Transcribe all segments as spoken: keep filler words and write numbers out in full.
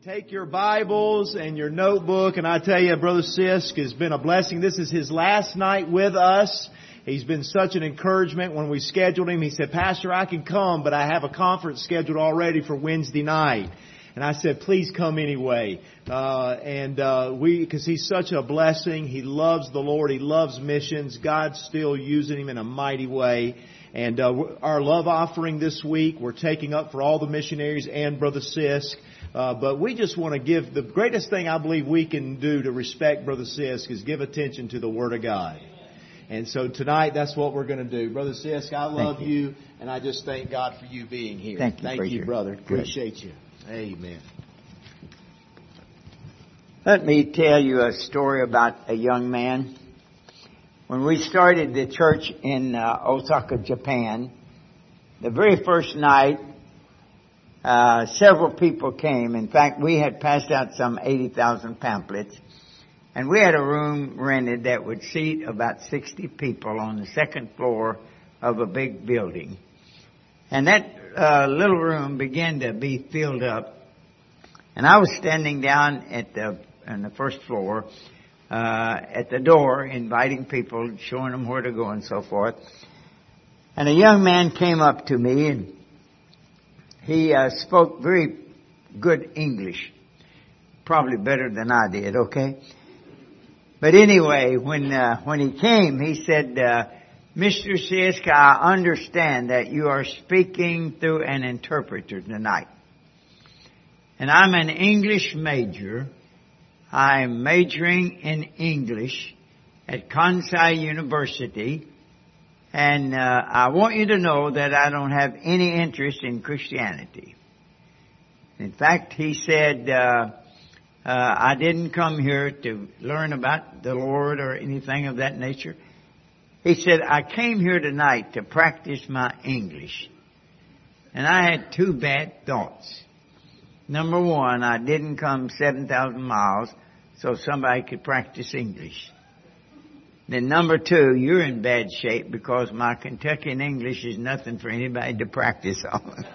Take your Bibles and your notebook, and I tell you, Brother Sisk has been a blessing. This is his last night with us. He's been such an encouragement. When we scheduled him, he said, Pastor, I can come, but I have a conference scheduled already for Wednesday night. And I said, please come anyway. Uh, and uh, we, because he's such a blessing. He loves the Lord. He loves missions. God's still using him in a mighty way. And uh, our love offering this week, we're taking up for all the missionaries and Brother Sisk. Uh, but we just want to give, the greatest thing I believe we can do to respect Brother Sisk is give attention to the Word of God. And so tonight, that's what we're going to do. Brother Sisk, I love you. you, and I just thank God for you being here. Thank you, Thank you, brother. Appreciate you. Amen. Let me tell you a story about a young man. When we started the church in uh, Osaka, Japan, the very first night, uh, several people came. In fact, we had passed out some eighty thousand pamphlets. And we had a room rented that would seat about sixty people on the second floor of a big building. And that uh, little room began to be filled up. And I was standing down at the on the first floor uh, at the door, inviting people, showing them where to go and so forth. And a young man came up to me, and he uh, spoke very good English, probably better than I did. Okay. But anyway, when uh, when he came, he said, uh, Mister Sisk, I understand that you are speaking through an interpreter tonight. And I'm an English major. I'm majoring in English at Kansai University. And uh, I want you to know that I don't have any interest in Christianity. In fact, he said, uh, Uh, I didn't come here to learn about the Lord or anything of that nature. He said, I came here tonight to practice my English. And I had two bad thoughts. Number one, I didn't come seven thousand miles so somebody could practice English. Then number two, you're in bad shape because my Kentuckian English is nothing for anybody to practice on.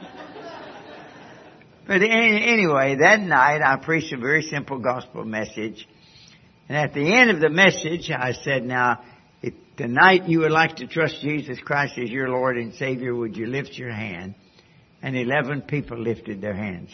But anyway, that night I preached a very simple gospel message. And at the end of the message, I said, now, if tonight you would like to trust Jesus Christ as your Lord and Savior, would you lift your hand? And eleven people lifted their hands.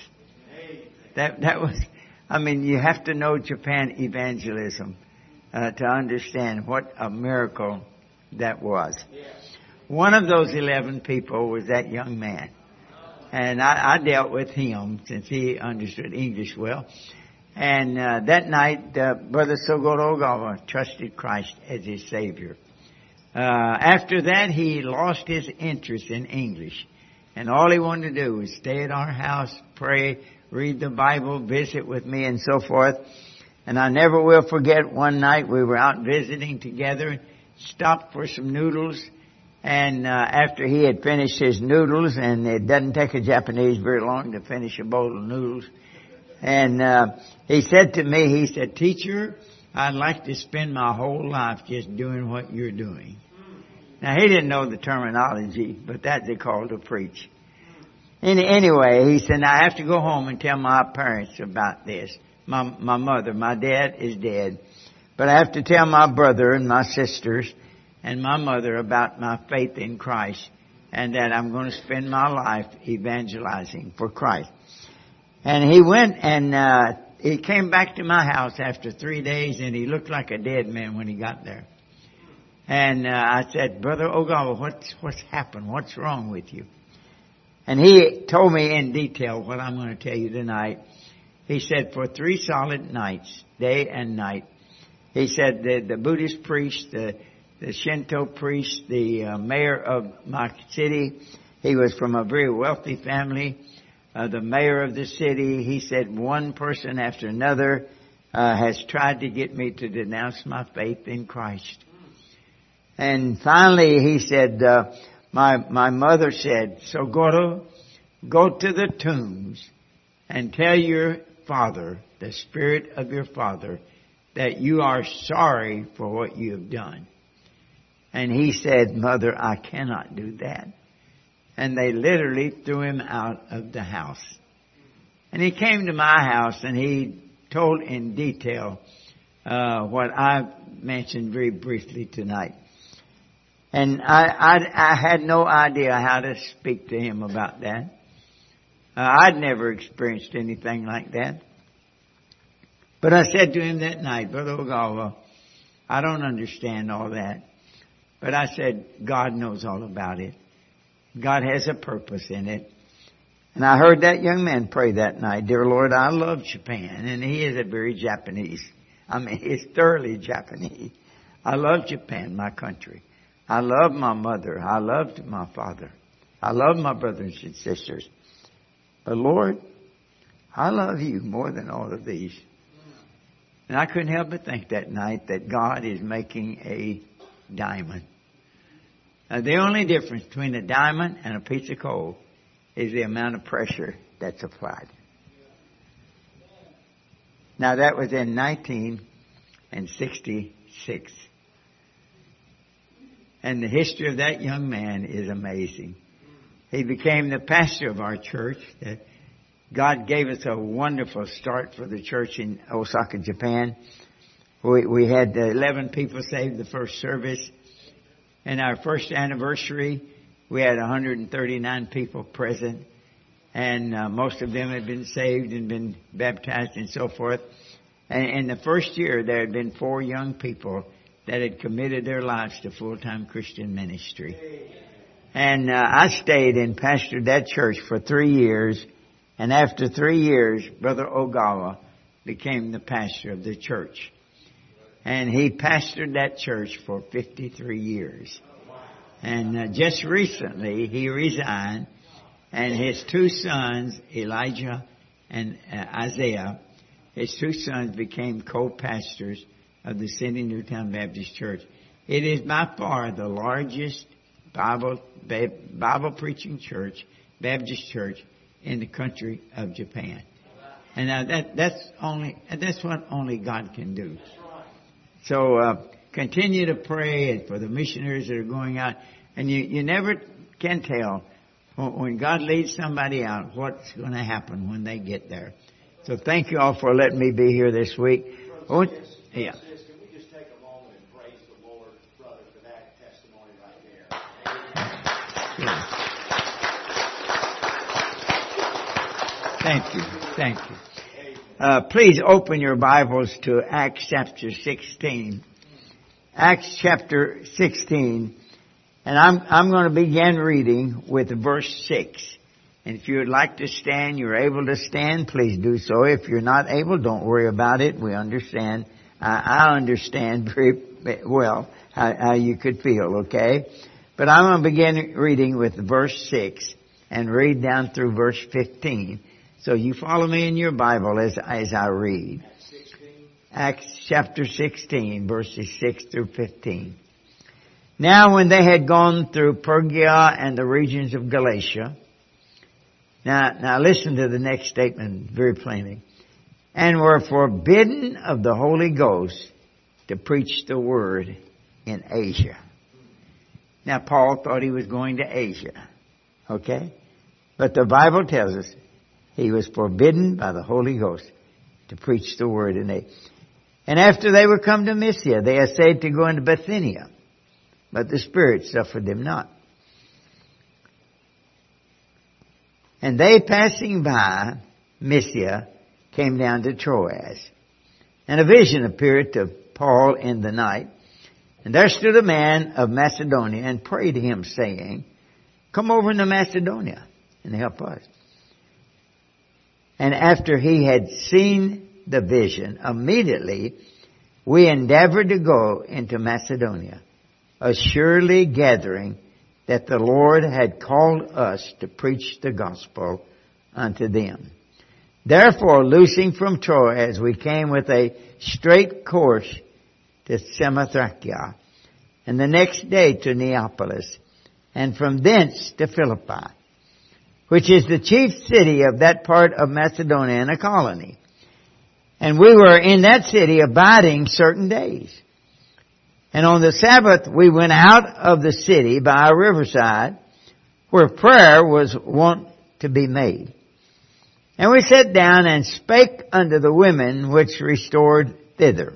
That that was, I mean, you have to know Japan evangelism uh, to understand what a miracle that was. One of those eleven people was that young man. And I, I dealt with him since he understood English well. And uh, that night, uh, Brother Sogoro Ogawa trusted Christ as his Savior. Uh, after that, he lost his interest in English. And all he wanted to do was stay at our house, pray, read the Bible, visit with me, and so forth. And I never will forget one night we were out visiting together, stopped for some noodles. And uh, after he had finished his noodles, and it doesn't take a Japanese very long to finish a bowl of noodles, and uh, he said to me, he said, Teacher, I'd like to spend my whole life just doing what you're doing. Now, he didn't know the terminology, but that's they call to preach. Any, anyway, he said, now I have to go home and tell my parents about this. My, my mother, my dad is dead, but I have to tell my brother and my sisters and my mother about my faith in Christ, and that I'm going to spend my life evangelizing for Christ. And he went and uh, he came back to my house after three days, and he looked like a dead man when he got there. And uh, I said, Brother Ogawa, what's what's happened? What's wrong with you? And he told me in detail what I'm going to tell you tonight. He said, for three solid nights, day and night, he said the, the Buddhist priest, the the Shinto priest, the uh, mayor of my city. He was from a very wealthy family. Uh, the mayor of the city, he said one person after another uh, has tried to get me to denounce my faith in Christ. And finally he said, uh, my, my mother said, Sogoro, go to the tombs and tell your father, the spirit of your father, that you are sorry for what you have done. And he said, Mother, I cannot do that. And they literally threw him out of the house. And he came to my house and he told in detail uh, what I mentioned very briefly tonight. And I, I, I had no idea how to speak to him about that. Uh, I'd never experienced anything like that. But I said to him that night, Brother Ogawa, I don't understand all that. But I said, God knows all about it. God has a purpose in it. And I heard that young man pray that night, Dear Lord, I love Japan. And he is a very Japanese. I mean, he's thoroughly Japanese. I love Japan, my country. I love my mother. I loved my father. I love my brothers and sisters. But Lord, I love you more than all of these. And I couldn't help but think that night that God is making a diamond. Now, the only difference between a diamond and a piece of coal is the amount of pressure that's applied. Now, that was in nineteen sixty-six. And the history of that young man is amazing. He became the pastor of our church. God gave us a wonderful start for the church in Osaka, Japan. We, we had eleven people saved the first service. And our first anniversary, we had one hundred thirty-nine people present. And uh, most of them had been saved and been baptized and so forth. And in the first year, there had been four young people that had committed their lives to full-time Christian ministry. And uh, I stayed and pastored that church for three years. And after three years, Brother Ogawa became the pastor of the church. And he pastored that church for fifty-three years. And uh, just recently, he resigned. And his two sons, Elijah and uh, Isaiah, his two sons became co-pastors of the City Newtown Baptist Church. It is by far the largest Bible Bible preaching church, Baptist church, in the country of Japan. And now that that's only that's what only God can do. So uh, continue to pray for the missionaries that are going out, and you you never can tell when God leads somebody out what's going to happen when they get there. So thank you all for letting me be here this week. Oh, yeah. Thank you. Thank you. Uh, please open your Bibles to Acts chapter sixteen. Acts chapter sixteen. And I'm, I'm going to begin reading with verse six. And if you would like to stand, you're able to stand, please do so. If you're not able, don't worry about it. We understand. I, I understand very well how, how you could feel, okay? But I'm going to begin reading with verse six and read down through verse fifteen. So you follow me in your Bible as, as I read. Acts chapter sixteen, verses six through fifteen. Now when they had gone through Phrygia and the regions of Galatia. Now, now listen to the next statement very plainly. And were forbidden of the Holy Ghost to preach the word in Asia. Now Paul thought he was going to Asia. Okay? But the Bible tells us he was forbidden by the Holy Ghost to preach the word in Asia. And after they were come to Mysia, they essayed to go into Bithynia, but the Spirit suffered them not. And they, passing by Mysia, came down to Troas. And a vision appeared to Paul in the night. And there stood a man of Macedonia and prayed him, saying, Come over into Macedonia and help us. And after he had seen the vision, immediately we endeavored to go into Macedonia, assuredly gathering that the Lord had called us to preach the gospel unto them. Therefore, loosing from Troas, we came with a straight course to Samothracia, and the next day to Neapolis, and from thence to Philippi, which is the chief city of that part of Macedonia and a colony. And we were in that city abiding certain days. And on the Sabbath we went out of the city by a riverside where prayer was wont to be made. And we sat down and spake unto the women which restored thither.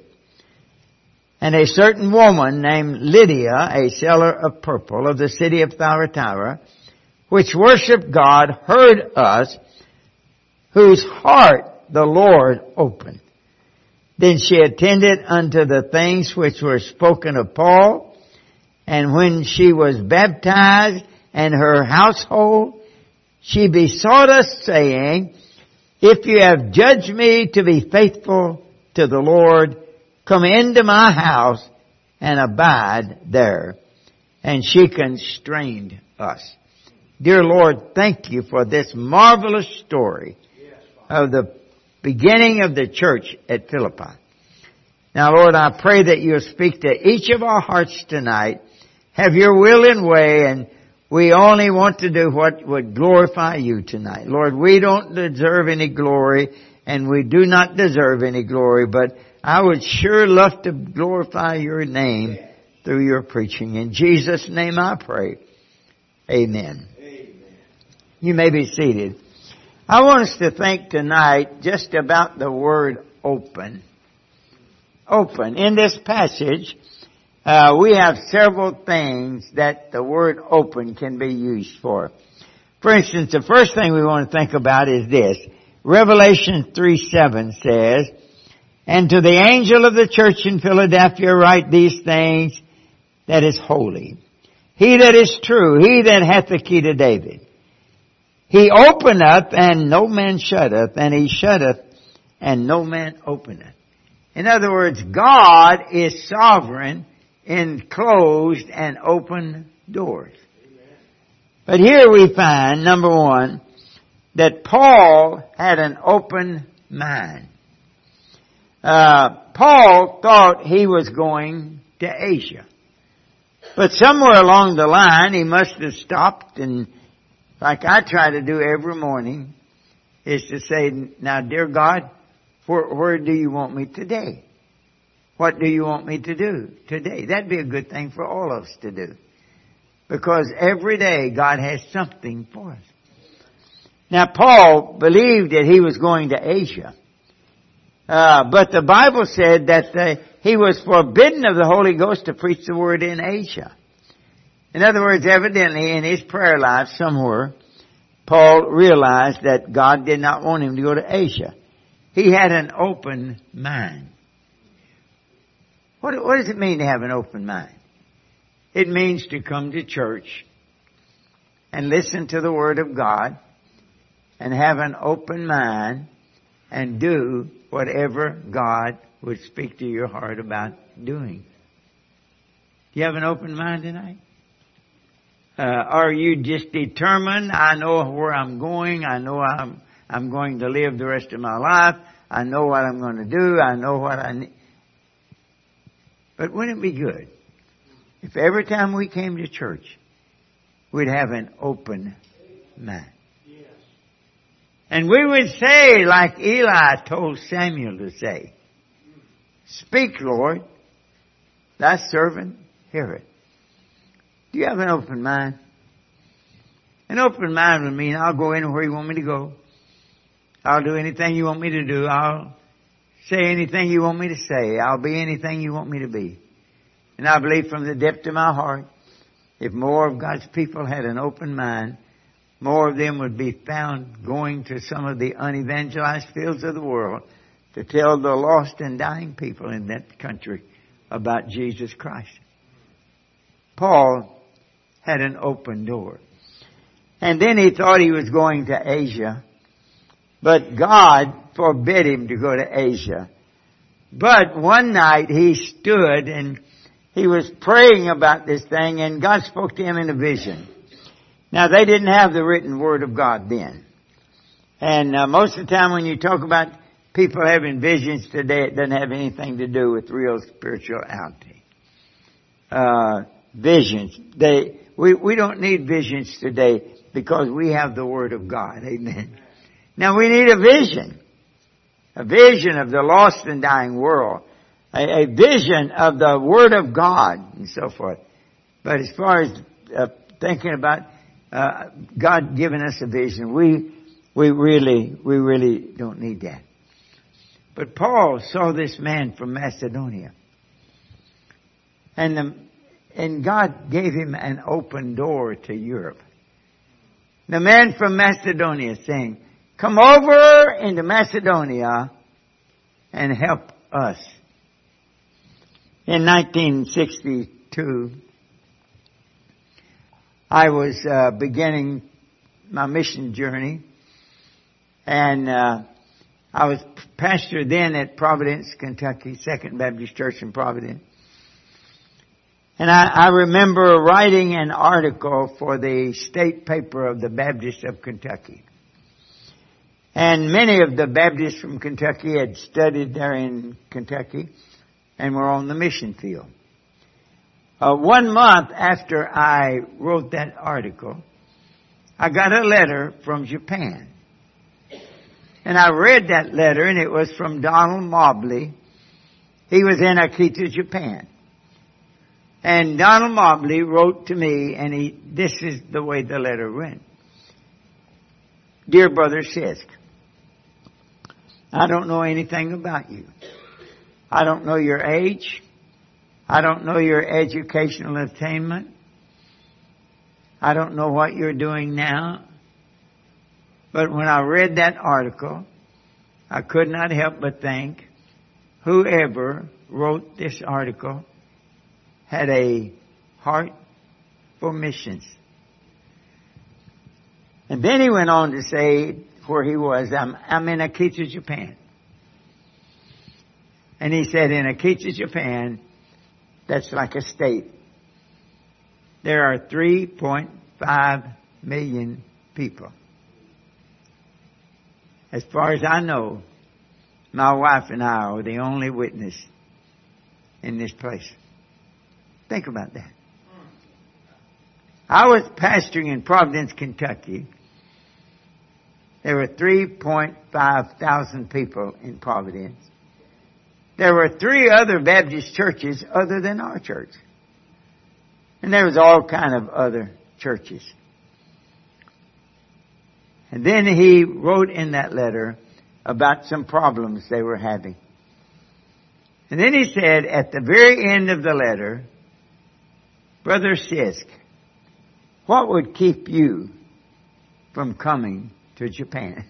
And a certain woman named Lydia, a seller of purple of the city of Thyatira, which worshipped God, heard us, whose heart the Lord opened. Then she attended unto the things which were spoken of Paul, and when she was baptized and her household, she besought us, saying, If you have judged me to be faithful to the Lord, come into my house and abide there. And she constrained us. Dear Lord, thank you for this marvelous story of the beginning of the church at Philippi. Now, Lord, I pray that you'll speak to each of our hearts tonight. Have your will and way, and we only want to do what would glorify you tonight. Lord, we don't deserve any glory, and we do not deserve any glory, but I would sure love to glorify your name through your preaching. In Jesus' name I pray. Amen. Amen. You may be seated. I want us to think tonight just about the word open. Open. In this passage, uh, we have several things that the word open can be used for. For instance, the first thing we want to think about is this. Revelation three seven says, And to the angel of the church in Philadelphia write these things that is holy. He that is true, he that hath the key to David. He openeth, and no man shutteth, and he shutteth, and no man openeth. In other words, God is sovereign in closed and open doors. But here we find, number one, that Paul had an open mind. Uh, Paul thought he was going to Asia. But somewhere along the line, he must have stopped, and like I try to do every morning, is to say, now, dear God, where, where do you want me today? What do you want me to do today? That'd be a good thing for all of us to do. Because every day God has something for us. Now, Paul believed that he was going to Asia. Uh, but the Bible said that uh, he was forbidden of the Holy Ghost to preach the word in Asia. In other words, evidently in his prayer life somewhere, Paul realized that God did not want him to go to Asia. He had an open mind. What, what does it mean to have an open mind? It means to come to church and listen to the Word of God and have an open mind and do whatever God would speak to your heart about doing. Do you have an open mind tonight? Uh, are you just determined? I know where I'm going. I know I'm, I'm going to live the rest of my life. I know what I'm going to do. I know what I need. But wouldn't it be good if every time we came to church, we'd have an open mind? Yes. And we would say, like Eli told Samuel to say, Speak, Lord, thy servant heareth. Do you have an open mind? An open mind would mean I'll go anywhere you want me to go. I'll do anything you want me to do. I'll say anything you want me to say. I'll be anything you want me to be. And I believe from the depth of my heart, if more of God's people had an open mind, more of them would be found going to some of the unevangelized fields of the world to tell the lost and dying people in that country about Jesus Christ. Paul had an open door. And then he thought he was going to Asia. But God forbid him to go to Asia. But one night he stood and he was praying about this thing, and God spoke to him in a vision. Now, they didn't have the written Word of God then. And uh, most of the time when you talk about people having visions today, it doesn't have anything to do with real spirituality. Uh, visions. They, we, we don't need visions today because we have the Word of God. Amen. Now, we need a vision. A vision of the lost and dying world. A, a vision of the Word of God and so forth. But as far as uh, thinking about uh, God giving us a vision, we We really, we really don't need that. But Paul saw this man from Macedonia. And the, and God gave him an open door to Europe. The man from Macedonia saying, come over into Macedonia and help us. In nineteen sixty-two, I was uh, beginning my mission journey, and uh, I was pastor then at Providence, Kentucky, Second Baptist Church in Providence. And I, I remember writing an article for the state paper of the Baptists of Kentucky. And many of the Baptists from Kentucky had studied there in Kentucky and were on the mission field. Uh, one month after I wrote that article, I got a letter from Japan. And I read that letter, and it was from Donald Mobley. He was in Akita, Japan. And Donald Mobley wrote to me, and he, this is the way the letter went. Dear Brother Sisk, I don't know anything about you. I don't know your age. I don't know your educational attainment. I don't know what you're doing now. But when I read that article, I could not help but think, whoever wrote this article had a heart for missions. And then he went on to say where he was. I'm, I'm in Akita, Japan. And he said, in Akita, Japan, that's like a state. There are three point five million people. As far as I know, my wife and I are the only witness in this place. Think about that. I was pastoring in Providence, Kentucky. There were three point five thousand people in Providence. There were three other Baptist churches other than our church. And there was all kind of other churches. And then he wrote in that letter about some problems they were having. And then he said at the very end of the letter, Brother Sisk, what would keep you from coming to Japan?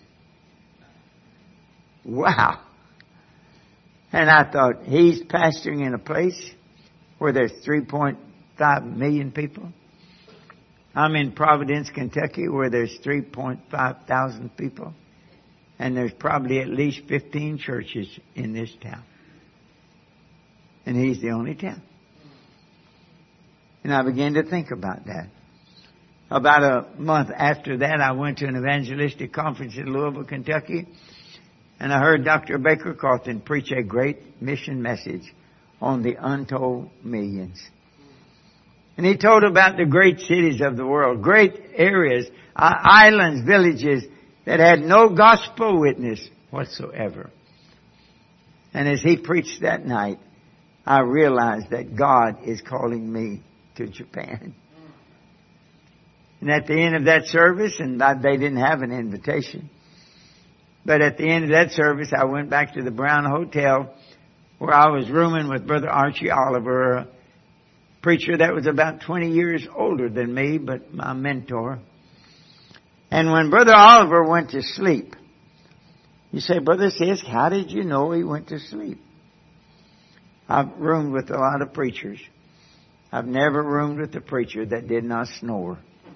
Wow. And I thought, he's pastoring in a place where there's three point five million people. I'm in Providence, Kentucky, where there's three point five thousand people. And there's probably at least fifteen churches in this town. And he's the only town. And I began to think about that. About a month after that, I went to an evangelistic conference in Louisville, Kentucky. And I heard Doctor Baker Cawthon preach a great mission message on the untold millions. And he told about the great cities of the world, great areas, uh, islands, villages that had no gospel witness whatsoever. And as he preached that night, I realized that God is calling me to Japan. And at the end of that service, and they didn't have an invitation, but at the end of that service, I went back to the Brown Hotel where I was rooming with Brother Archie Oliver, a preacher that was about twenty years older than me, but my mentor. And when Brother Oliver went to sleep, you say, Brother Sisk, how did you know he went to sleep? I've roomed with a lot of preachers. I've never roomed with a preacher that did not snore.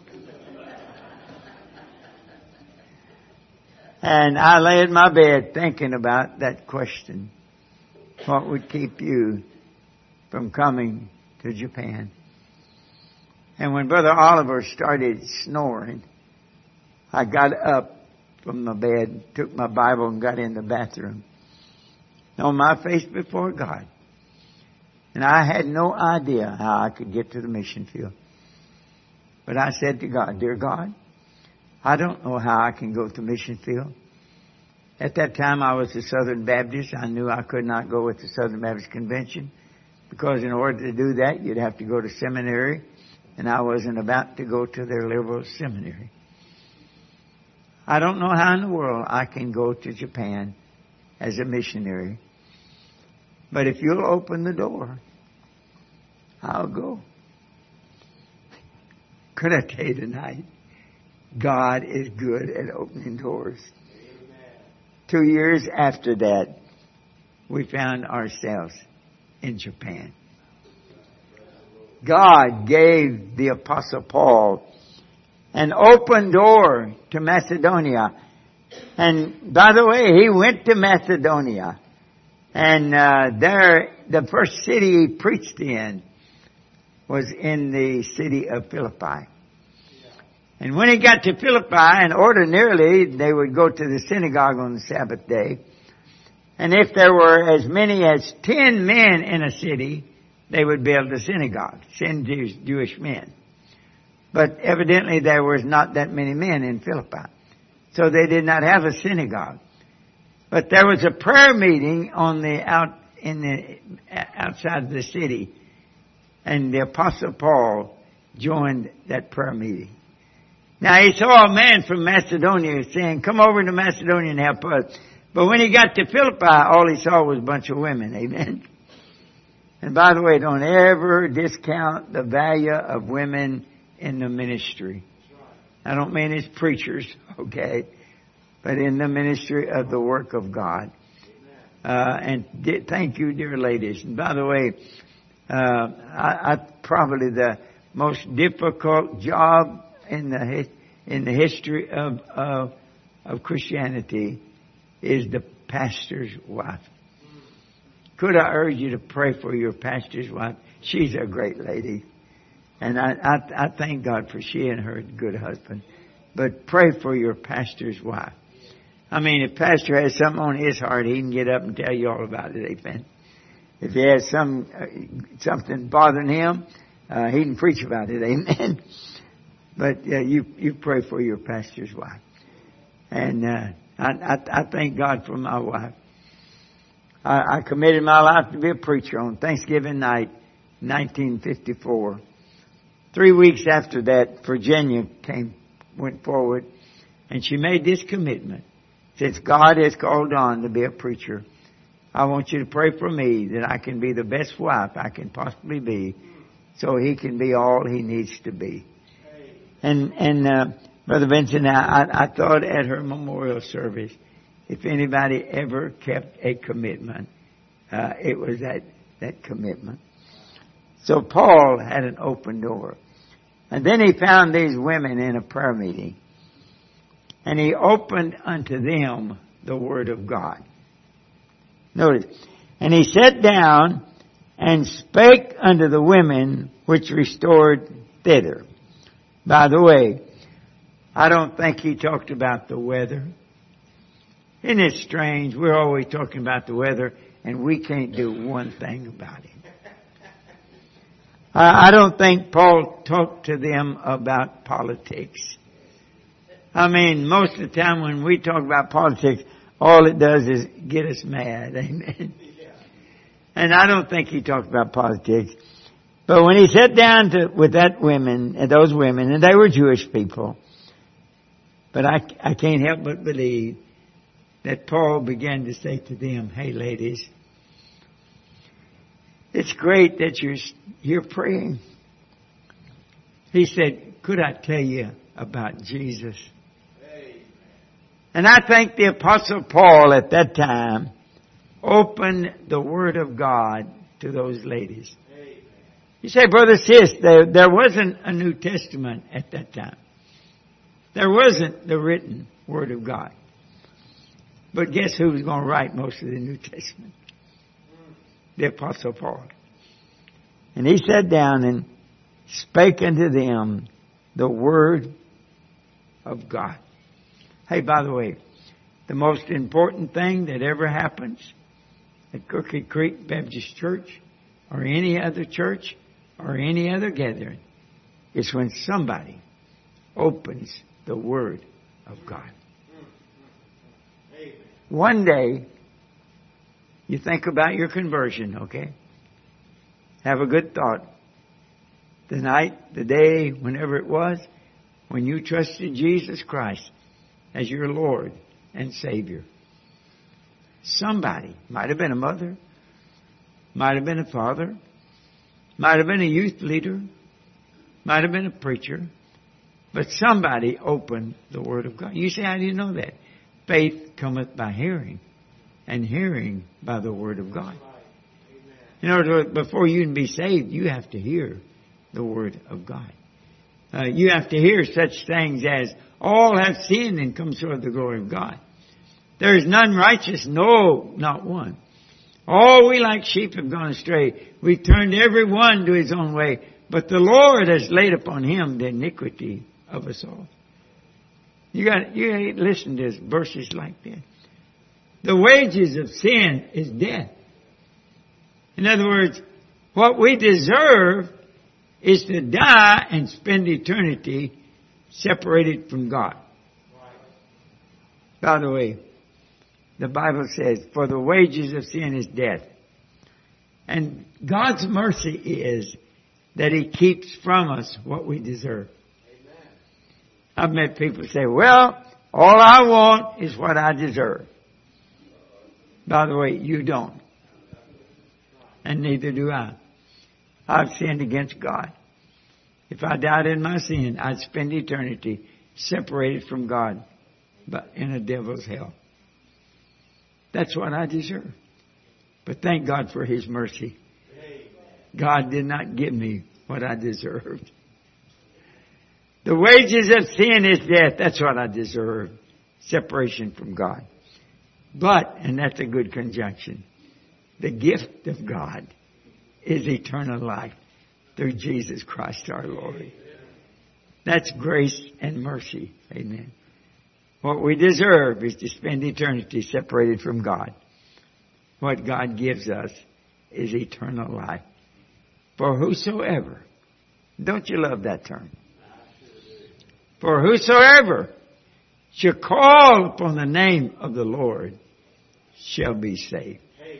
And I lay in my bed thinking about that question. What would keep you from coming to Japan? And when Brother Oliver started snoring, I got up from my bed, took my Bible and got in the bathroom. On my face before God. And I had no idea how I could get to the mission field. But I said to God, Dear God, I don't know how I can go to mission field. At that time I was a Southern Baptist. I knew I could not go with the Southern Baptist Convention because in order to do that you'd have to go to seminary, and I wasn't about to go to their liberal seminary. I don't know how in the world I can go to Japan as a missionary. But if you'll open the door, I'll go. Could I tell you tonight, God is good at opening doors. Amen. Two years after that, we found ourselves in Japan. God gave the Apostle Paul an open door to Macedonia. And by the way, he went to Macedonia. And uh, there, the first city he preached in was in the city of Philippi. And when he got to Philippi, and ordinarily they would go to the synagogue on the Sabbath day. And if there were as many as ten men in a city, they would build a synagogue, send Jews, Jewish men. But evidently there was not that many men in Philippi. So they did not have a synagogue. But there was a prayer meeting on the out in the outside of the city. And the Apostle Paul joined that prayer meeting. Now he saw a man from Macedonia saying, come over to Macedonia and help us. But when he got to Philippi, all he saw was a bunch of women. Amen. And by the way, don't ever discount the value of women in the ministry. I don't mean as preachers, okay, but in the ministry of the work of God. Uh, and di- thank you, dear ladies. And by the way, uh, I, I probably the most difficult job in the in the history of of, of Christianity is the pastor's wife. Could I urge you to pray for your pastor's wife? She's a great lady. And I, I, I thank God for she and her good husband. But pray for your pastor's wife. I mean, if pastor has something on his heart, he can get up and tell you all about it. Amen. If he has some uh, something bothering him, uh, he can preach about it. Amen. But uh, you you pray for your pastor's wife. And uh, I, I I thank God for my wife. I, I committed my life to be a preacher on Thanksgiving night, nineteen fifty-four. Three weeks after that, Virginia came, went forward, and she made this commitment. Since God has called on to be a preacher, I want you to pray for me that I can be the best wife I can possibly be, so he can be all he needs to be. And and uh, Brother Vincent, I, I thought at her memorial service, if anybody ever kept a commitment, uh, it was that that commitment. So Paul had an open door. And then he found these women in a prayer meeting. And he opened unto them the Word of God. Notice. And he sat down and spake unto the women which restored thither. By the way, I don't think he talked about the weather. Isn't it strange? We're always talking about the weather and we can't do one thing about it. I don't think Paul talked to them about politics. I mean, most of the time when we talk about politics, all it does is get us mad. Amen. And I don't think he talked about politics. But when he sat down to, with that women, and those women, and they were Jewish people, but I, I can't help but believe that Paul began to say to them, hey ladies, it's great that you're, you're praying. He said, could I tell you about Jesus? And I think the Apostle Paul at that time opened the Word of God to those ladies. You say, Brother Sis, there, there wasn't a New Testament at that time. There wasn't the written Word of God. But guess who was going to write most of the New Testament? The Apostle Paul. And he sat down and spake unto them the Word of God. Hey, by the way, the most important thing that ever happens at Crooked Creek Baptist Church or any other church or any other gathering is when somebody opens the Word of God. One day, you think about your conversion, okay? Have a good thought. The night, the day, whenever it was, when you trusted Jesus Christ, as your Lord and Savior. Somebody, might have been a mother, might have been a father, might have been a youth leader, might have been a preacher, but somebody opened the Word of God. You say, how do you know that? Faith cometh by hearing, and hearing by the Word of God. In order, before you can be saved, you have to hear the Word of God. Uh, you have to hear such things as, all have sinned and come short of the glory of God. There is none righteous, no, not one. All we like sheep have gone astray. We turned every one to his own way. But the Lord has laid upon him the iniquity of us all. You got, you got to listen to verses like that. The wages of sin is death. In other words, what we deserve is to die and spend eternity separated from God. By the way, the Bible says, for the wages of sin is death. And God's mercy is that He keeps from us what we deserve. Amen. I've met people say, well, all I want is what I deserve. By the way, you don't. And neither do I. I've sinned against God. If I died in my sin, I'd spend eternity separated from God, but in a devil's hell. That's what I deserve. But thank God for His mercy. God did not give me what I deserved. The wages of sin is death. That's what I deserve. Separation from God. But, and that's a good conjunction, the gift of God is eternal life through Jesus Christ our Lord. That's grace and mercy. Amen. What we deserve is to spend eternity separated from God. What God gives us is eternal life. For whosoever, don't you love that term? For whosoever shall call upon the name of the Lord shall be saved.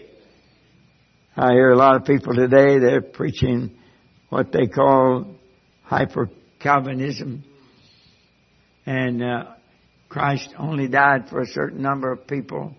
I hear a lot of people today, they're preaching what they call hyper-Calvinism. And uh, Christ only died for a certain number of people.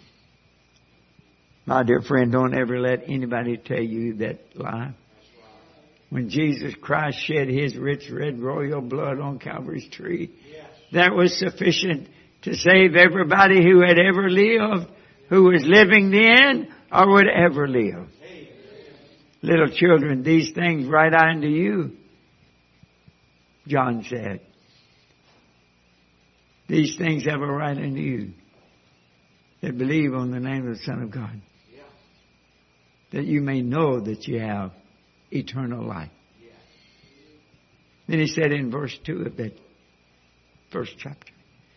My dear friend, don't ever let anybody tell you that lie. When Jesus Christ shed His rich red royal blood on Calvary's tree, that was sufficient to save everybody who had ever lived, who was living then or would ever live. Little children, these things write I unto you, John said. These things have a right unto you that believe on the name of the Son of God, that you may know that you have eternal life. Then He said in verse two of that first chapter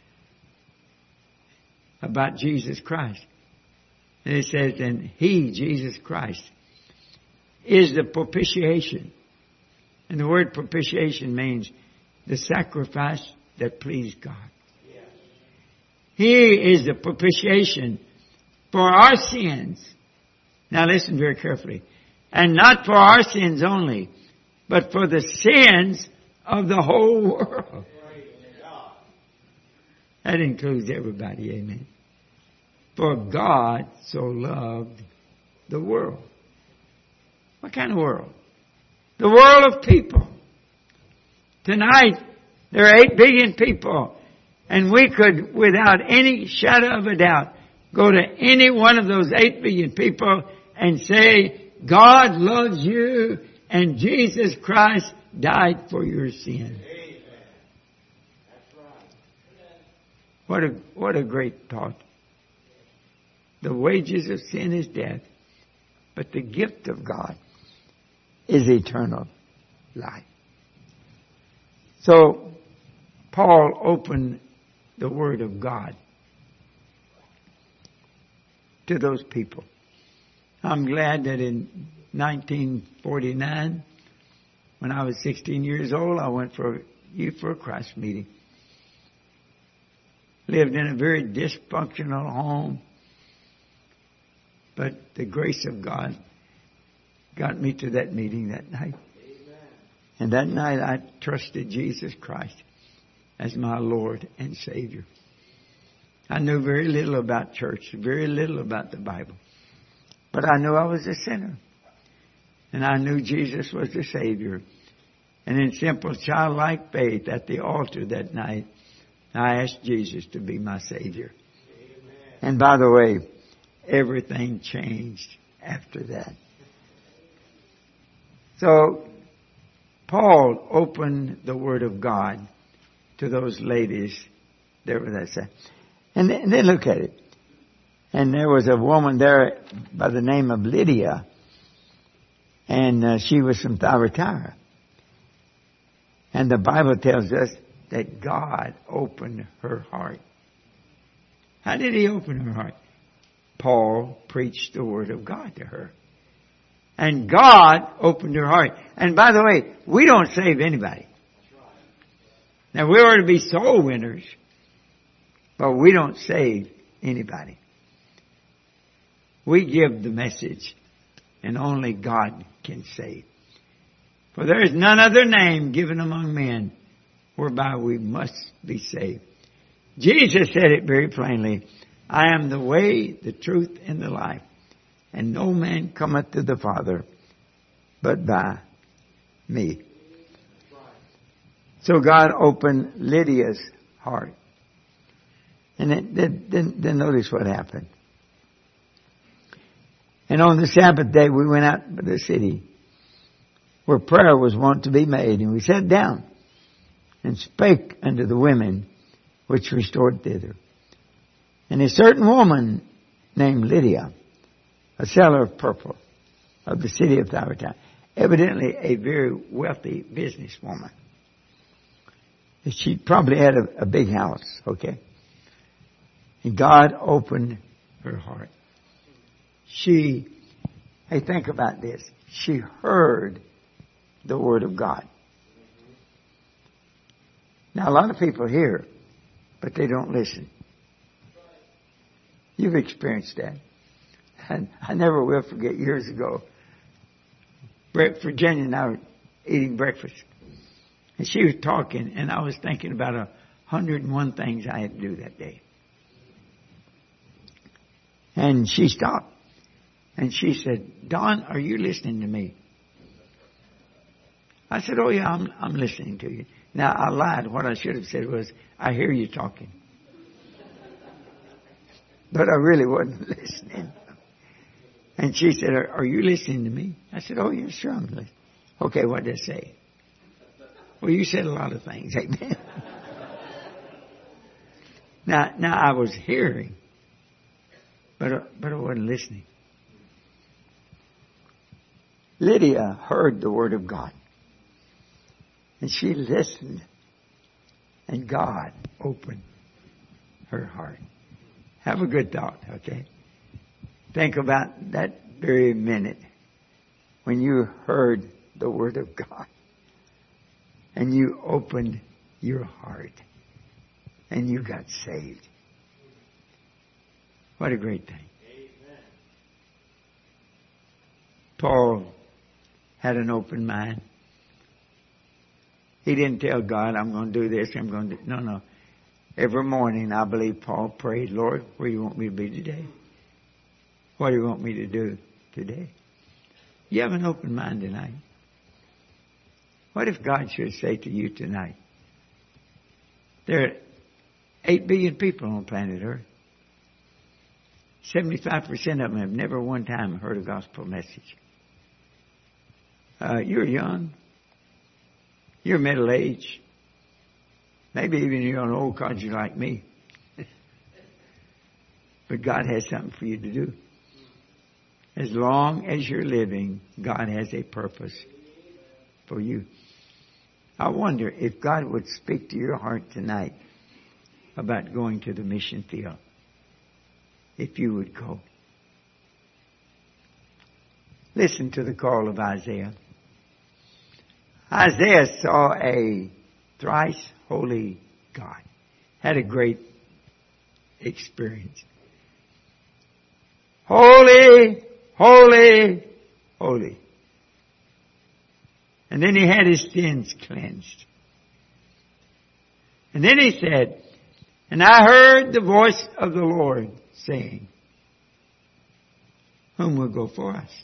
about Jesus Christ. And it says, and He, Jesus Christ, is the propitiation. And the word propitiation means the sacrifice that pleased God. Yes. He is the propitiation for our sins. Now listen very carefully. And not for our sins only, but for the sins of the whole world. That includes everybody, amen. For God so loved the world. What kind of world? The world of people. Tonight, there are eight billion people. And we could, without any shadow of a doubt, go to any one of those eight billion people and say, God loves you and Jesus Christ died for your sin. What a, what a great thought. The wages of sin is death, but the gift of God is eternal life. So, Paul opened the Word of God to those people. I'm glad that in nineteen forty-nine, when I was sixteen years old, I went for a Youth for Christ meeting. Lived in a very dysfunctional home. But the grace of God got me to that meeting that night. Amen. And that night I trusted Jesus Christ as my Lord and Savior. I knew very little about church, very little about the Bible. But I knew I was a sinner. And I knew Jesus was the Savior. And in simple childlike faith at the altar that night, I asked Jesus to be my Savior. Amen. And by the way, everything changed after that. So, Paul opened the Word of God to those ladies there with that side. And then, and then look at it. And there was a woman there by the name of Lydia. And uh, she was from Thyatira. And the Bible tells us that God opened her heart. How did He open her heart? Paul preached the Word of God to her. And God opened her heart. And by the way, we don't save anybody. Now we are to be soul winners, but we don't save anybody. We give the message, and only God can save. For there is none other name given among men whereby we must be saved. Jesus said it very plainly, I am the way, the truth, and the life. And no man cometh to the Father but by me. So God opened Lydia's heart. And then, then, then, then notice what happened. And on the Sabbath day we went out to the city where prayer was wont to be made. And we sat down and spake unto the women which restored thither. And a certain woman named Lydia, a seller of purple of the city of Thyatira, evidently a very wealthy businesswoman. She probably had a, a big house, okay? And God opened her heart. She, hey, think about this. She heard the Word of God. Now, a lot of people hear, but they don't listen. You've experienced that. And I never will forget years ago. Virginia and I were eating breakfast. And she was talking, and I was thinking about a hundred and one things I had to do that day. And she stopped. And she said, Don, are you listening to me? I said, oh yeah, I'm, I'm listening to you. Now, I lied. What I should have said was, I hear you talking. But I really wasn't listening. And she said, are, are you listening to me? I said, oh yeah, sure I'm listening. Okay, what did I say? Well, you said a lot of things. Amen. now, now I was hearing, but, uh, but I wasn't listening. Lydia heard the Word of God. And she listened. And God opened her heart. Have a good thought, okay? Think about that very minute when you heard the Word of God. And you opened your heart. And you got saved. What a great thing. Amen. Paul had an open mind. He didn't tell God, I'm going to do this, I'm going to do... No, no. Every morning, I believe Paul prayed, Lord, where do you want me to be today? What do you want me to do today? You have an open mind tonight. What if God should say to you tonight, there are eight billion people on planet Earth. seventy-five percent of them have never one time heard a gospel message. Uh, you're young. You're middle-aged. Maybe even you're an old codger like me. But God has something for you to do. As long as you're living, God has a purpose for you. I wonder if God would speak to your heart tonight about going to the mission field. If you would go. Listen to the call of Isaiah. Isaiah saw a thrice holy God. Had a great experience. Holy, holy, holy. And then he had his sins cleansed. And then he said, And I heard the voice of the Lord saying, whom will go for us?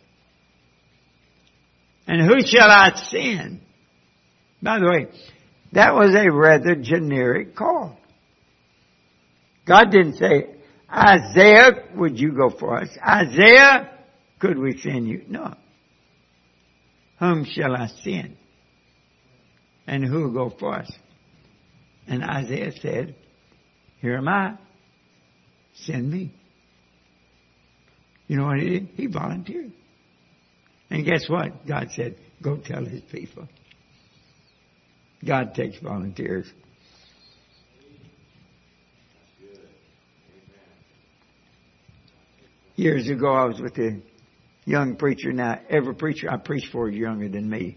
And who shall I send? By the way, that was a rather generic call. God didn't say, Isaiah, would you go for us? Isaiah, could we send you? No. Whom shall I send? And who will go for us? And Isaiah said, here am I. Send me. You know what he did? He volunteered. And guess what? God said, go tell his people. God takes volunteers. Years ago, I was with a young preacher. Now, every preacher I preach for is younger than me.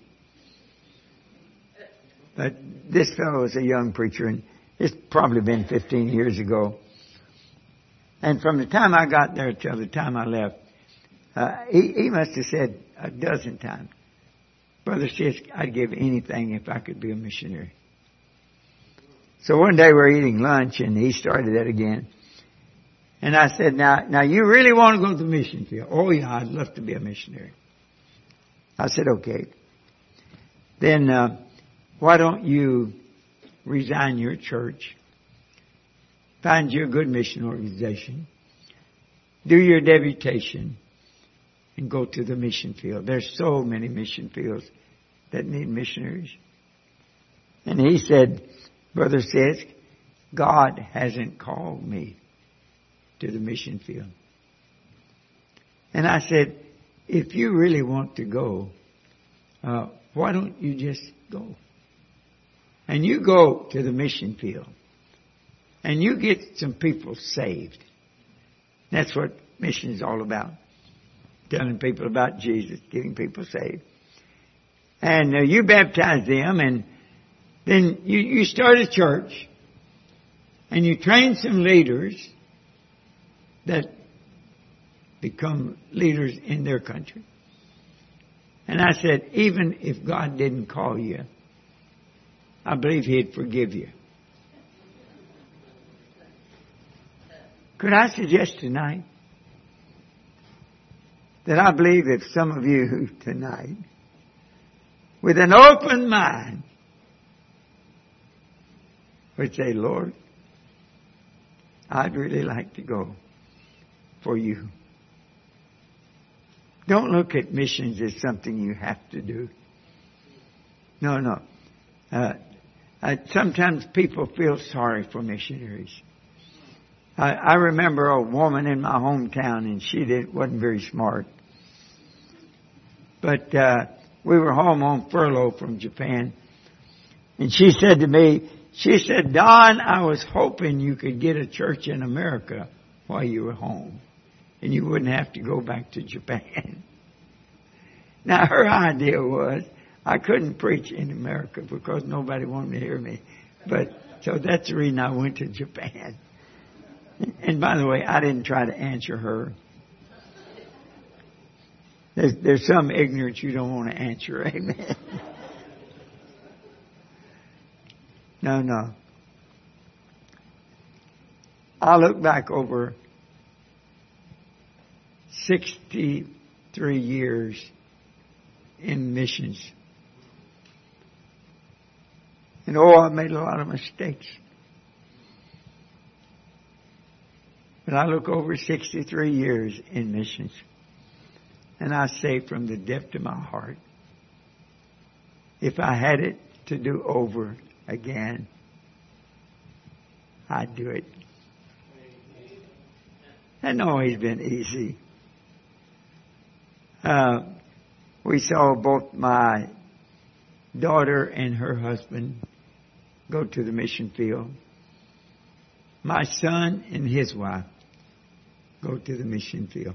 But this fellow is a young preacher, and it's probably been fifteen years ago. And from the time I got there till the time I left, uh, he, he must have said a dozen times, Brother Sisk, I'd give anything if I could be a missionary. So one day we're eating lunch, and he started that again. And I said, now, now you really want to go to the mission field? Oh yeah, I'd love to be a missionary. I said, okay. Then, uh, why don't you resign your church, find you a good mission organization, do your deputation, and go to the mission field. There's so many mission fields that need missionaries. And he said, Brother Sisk, God hasn't called me to the mission field. And I said, if you really want to go, uh, why don't you just go? And you go to the mission field. And you get some people saved. That's what mission is all about. Telling people about Jesus, getting people saved. And uh, you baptize them, and then you, you start a church, and you train some leaders that become leaders in their country. And I said, even if God didn't call you, I believe He'd forgive you. Could I suggest tonight that I believe if some of you tonight, with an open mind, would say, Lord, I'd really like to go for you. Don't look at missions as something you have to do. No, no. Uh, uh, sometimes people feel sorry for missionaries. I, I remember a woman in my hometown, and she did, wasn't very smart. But uh, we were home on furlough from Japan. And she said to me, she said, Don, I was hoping you could get a church in America while you were home. And you wouldn't have to go back to Japan. Now, her idea was I couldn't preach in America because nobody wanted to hear me. But so that's the reason I went to Japan. And by the way, I didn't try to answer her. There's, there's some ignorance you don't want to answer. Amen. No, no. I look back over sixty-three years in missions. And oh, I made a lot of mistakes. But I look over sixty-three years in missions. And I say from the depth of my heart, if I had it to do over again, I'd do it. Hasn't always been easy. Uh, we saw both my daughter and her husband go to the mission field. My son and his wife go to the mission field.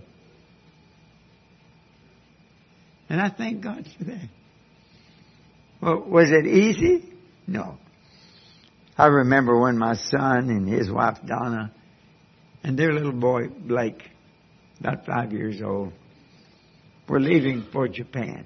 And I thank God for that. Well, was it easy? No. I remember when my son and his wife Donna and their little boy Blake, about five years old, were leaving for Japan.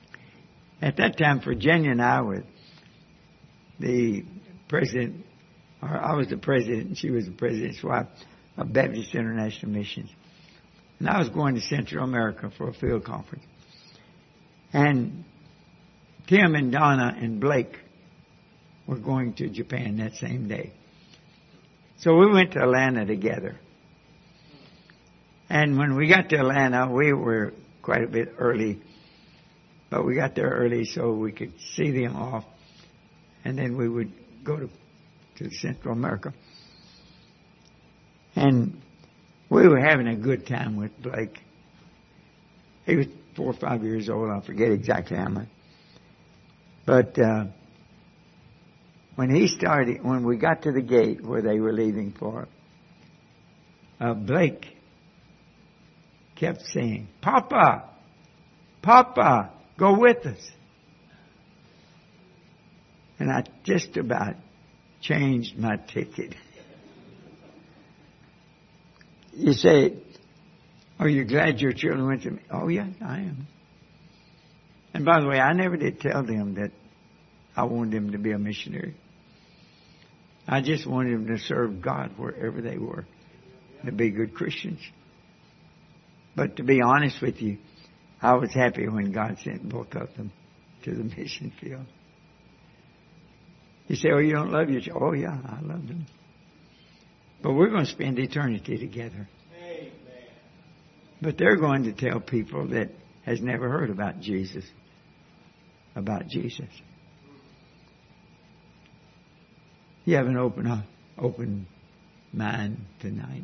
At that time, Virginia and I were the President or I was the president and she was the president's wife of Baptist International Missions. And I was going to Central America for a field conference. And Tim and Donna and Blake were going to Japan that same day. So we went to Atlanta together. And when we got to Atlanta, we were quite a bit early. But we got there early so we could see them off. And then we would go to, to Central America. And we were having a good time with Blake. He was four or five years old. I forget exactly how much. But uh, when he started, when we got to the gate where they were leaving for, uh, Blake kept saying, "Papa, Papa, go with us." And I just about changed my ticket. You say, "Are you glad your children went to me?" Oh, yeah, I am. And by the way, I never did tell them that I wanted them to be a missionary. I just wanted them to serve God wherever they were, to be good Christians. But to be honest with you, I was happy when God sent both of them to the mission field. You say, "Oh, you don't love your children?" Oh, yeah, I love them. But we're going to spend eternity together. Amen. But they're going to tell people that has never heard about Jesus, about Jesus. You have an open, uh, open mind tonight.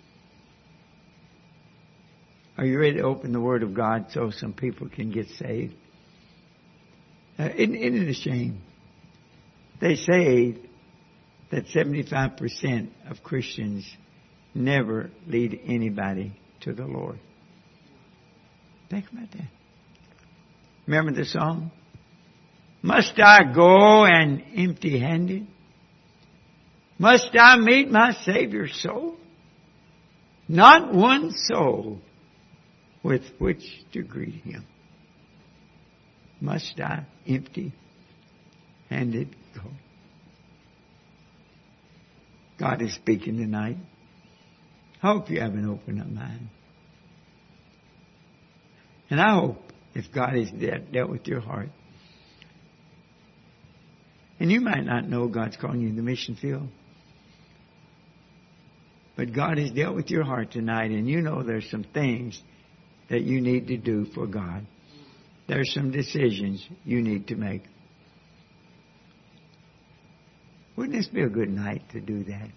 Are you ready to open the Word of God so some people can get saved? Uh, isn't, isn't it a shame? They say that seventy-five percent of Christians never lead anybody to the Lord. Think about that. Remember the song? Must I go and empty-handed? Must I meet my Savior so? Not one soul with which to greet Him. Must I empty-handed go? God is speaking tonight. I hope you have an open up mind. And I hope if God has dealt, dealt with your heart, and you might not know God's calling you in the mission field, but God has dealt with your heart tonight, and you know there's some things that you need to do for God. There's some decisions you need to make. Wouldn't this be a good night to do that?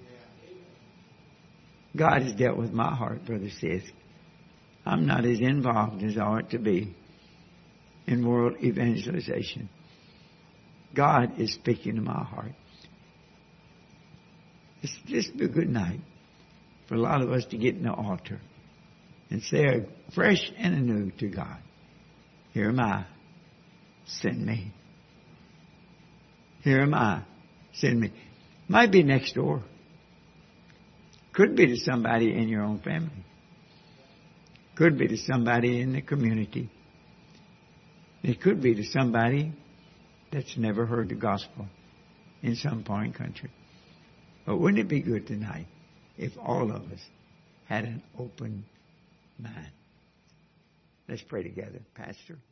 God has dealt with my heart, Brother Sisk. I'm not as involved as I ought to be in world evangelization. God is speaking to my heart. This this be a good night for a lot of us to get in the altar and say fresh and anew to God, "Here am I, send me. Here am I, send me." Might be next door. Could be to somebody in your own family. Could be to somebody in the community. It could be to somebody that's never heard the gospel in some foreign country. But wouldn't it be good tonight if all of us had an open mind? Let's pray together, Pastor.